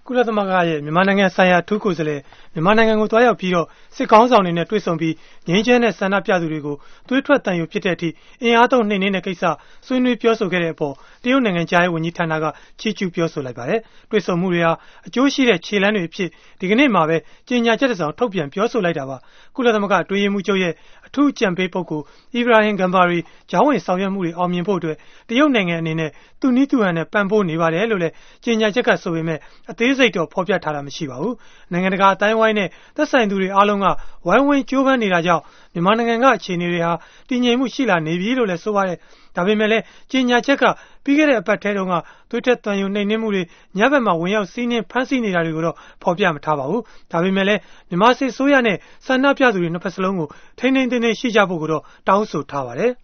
ကုလသမဂ္ဂရဲ့မြန်မာနိုင်ငံဆိုင်ရာအထူးကိုယ်စားလှယ်မြန်မာနိုင်ငံကိုတွားရောက်ပြီးတော့စစ်ကောင်းဆောင်တွေနဲ့တွေ့ဆုံပြီးငြိမ်းချမ်းတဲ့ဆန္ဒပြသူတွေကိုသွေးထွက်တန်ရုပ်ဖြစ်တဲ့အထိအင်အားသုံးနှိမ်နင်းတဲ့ကိစ္စဆွေးနွေးပြောဆိုခဲ့တဲ့အပေါ်တရုတ်နိုင်ငံသားရေးဝန်ကြီးဌာနကချီးကျူးပြောဆိုလိုက်ပါတယ်။တွေ့ဆုံမှုတွေဟာအကျိုးရှိတဲ့ခြေလှမ်းတွေအဖြစ်ဒီကနေ့မှာပဲကြေညာချက်တစ်စောင်ထုတ်ပြန်ပြောဆိုလိုက်တာပါ။ကုလသမဂ္ဂအတွင်းရေးမှူးချုပ်ရဲ့အထူးအကြံပေးပုဂ္ဂိုလ် Ibrahim Gambari ဂျောင်းဝင်ဆောင်ရွက်မှုတွေအောင်မြင်ဖို့အတွက်တရုတ်နိုင်ငံအနေနဲ့သူ့နည်းသူဟန်နဲ့ပံ့ပိုးနေပါတယ်လို့လည်းကြေညာချက်ကဆိုပေမဲ့အသေးစိတ်တော့ဖော်ပြထားတာမရှိပါဘူး။နိုင်ငံတကာအတိုင်းအဝိုင်းနဲ့သက်ဆိုင်သူတွေအားလုံးကဝိုင်းဝန်းကြိုးပမ်းနေတာကြောင့်မြန်မာနိုင်ငံကအခြေအနေတွေဟာတည်ငြိမ်မှုရှိလာနေပြီလို့လည်းဆိုပါတယ်။ဒါပေမဲ့လည်းကြေညာချက်ကပြီးခဲ့တဲ့အပတ်ထဲတုန်းကသွေးထွက်သံယိုနှိမ်နင်းမှုတွေညဘက်မှာဝင်ရောက်စီးနင်းဖမ်းဆီးနေတာတွေကိုတော့ဖော်ပြမထားပါဘူး။ဒါပေမဲ့လည်းမြန်မာစစ်အစိုးရနဲ့ဆန္ဒပြသူတွေနှစ်ဖက်စလုံးကိုထိန်းထိန်းသိမ်းသိမ်းရှိကြဖို့ကိုတော့တောင်းဆိုထားပါတယ်။